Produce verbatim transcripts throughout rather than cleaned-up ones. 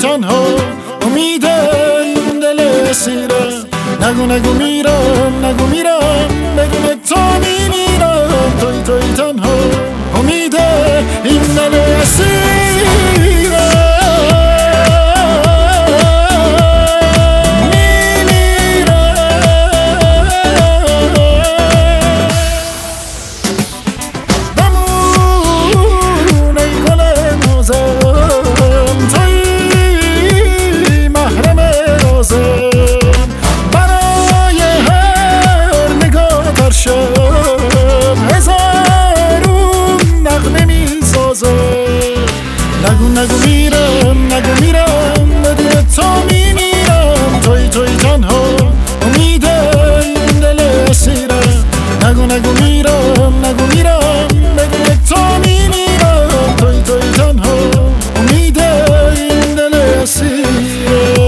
تنها امید این دل اسیره. نگو نگو میرم نگو میرم بدون تو میمیرم. توی توی تنها امید این دل اسیره. نگو نگو میرم نگو میرم بدون تو میمیرم. توی توی تنها امید این دل اسیره. نگو نگو میرم نگو میرم بدون تو میمیرم. توی توی تنها امید این دل اسیره.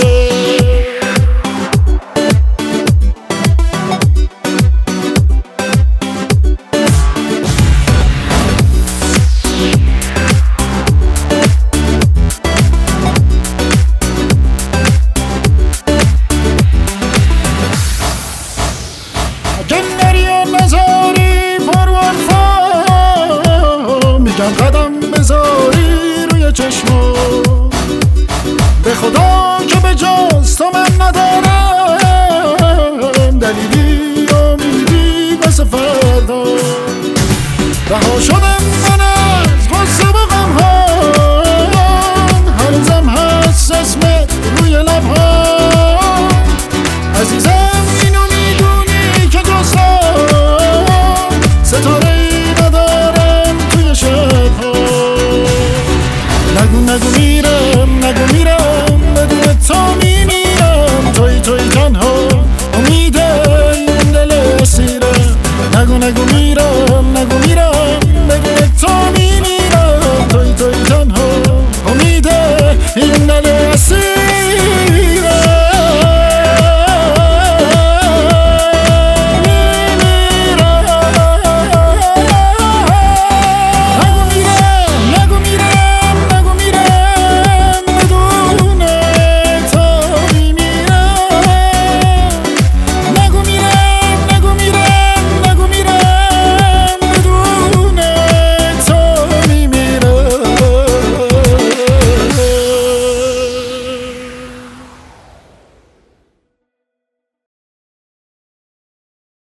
قدم بذاری روی چشما به خدا که به جز تو من ندارم.